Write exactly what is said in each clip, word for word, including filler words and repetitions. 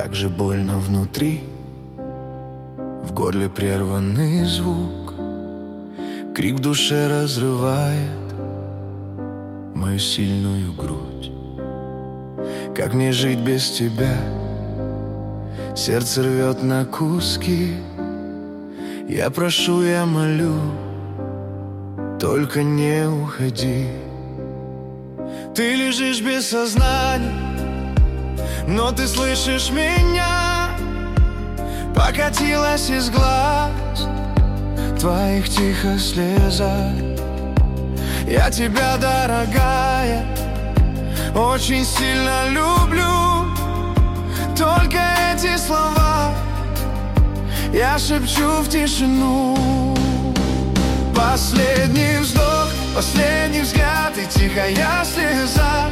Как же больно внутри, в горле прерванный звук, крик в душе разрывает мою сильную грудь. Как мне жить без тебя? Сердце рвет на куски. Я прошу, я молю, только не уходи. Ты лежишь без сознания, но ты слышишь меня. Покатилась из глаз твоих тихо слеза. Я тебя, дорогая, очень сильно люблю. Только эти слова я шепчу в тишину. Последний вздох, последний взгляд и тихая слеза.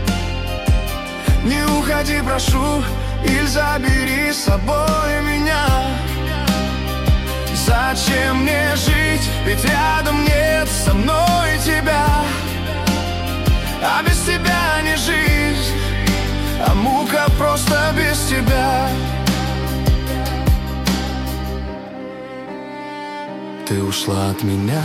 Не уходи, прошу, или забери с собой меня. Зачем мне жить, ведь рядом нет со мной тебя. А без тебя не жизнь, а мука просто без тебя. Ты ушла от меня,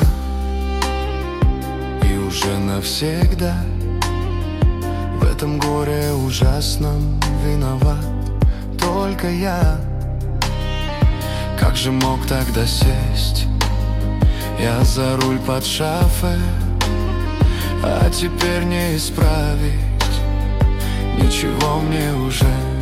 и уже навсегда. В этом горе ужасном виноват только я. Как же мог тогда сесть я за руль под шофе? А теперь не исправить, ничего мне уже